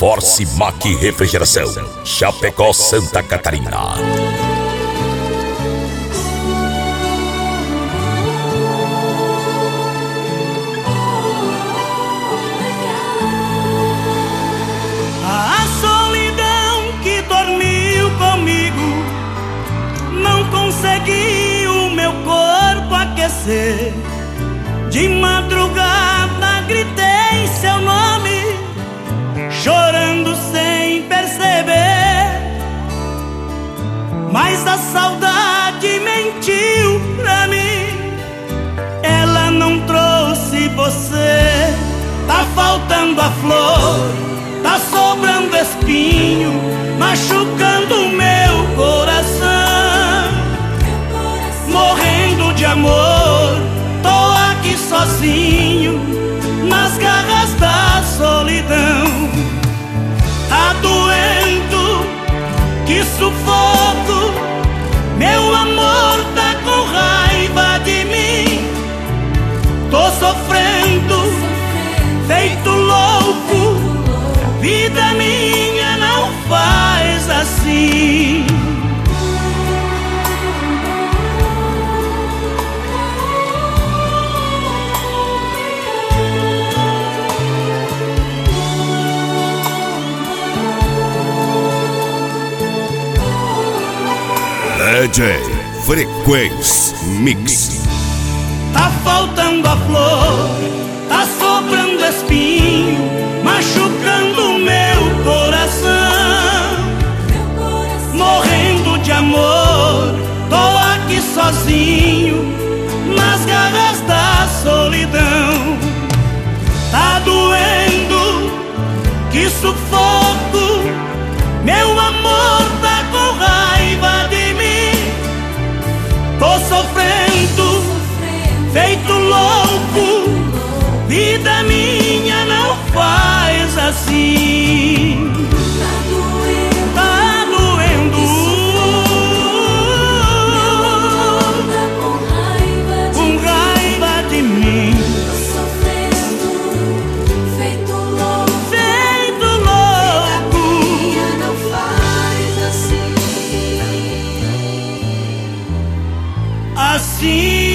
Force Mac Refrigeração, Chapecó, Santa Catarina. A solidão que dormiu comigo não conseguiu meu corpo aquecer. De madrugada gritei seu nome, chorando sem perceber. Mas a saudade mentiu pra mim, ela não trouxe você. Tá faltando a flor, tá sobrando espinho, machucando o meu coração. Morrendo de amor, tô aqui sozinho, nas garras da solidão. Tá doendo, que sufoco, meu amor tá com raiva de mim. Tô sofrendo, feito louco, vida minha não faz assim. DJ Frequência Mix. Tá faltando a flor, tá sobrando espinho, machucando o meu coração. Morrendo de amor, tô aqui sozinho, nas garras da solidão. Tá doendo, que sufoco, meu amor tá com raiva de mim. Tô sofrendo, feito louco, vida minha não faz assim. Tá doendo, com raiva de mim. Tô sofrendo, feito louco, Feito louco, não faz assim. assim.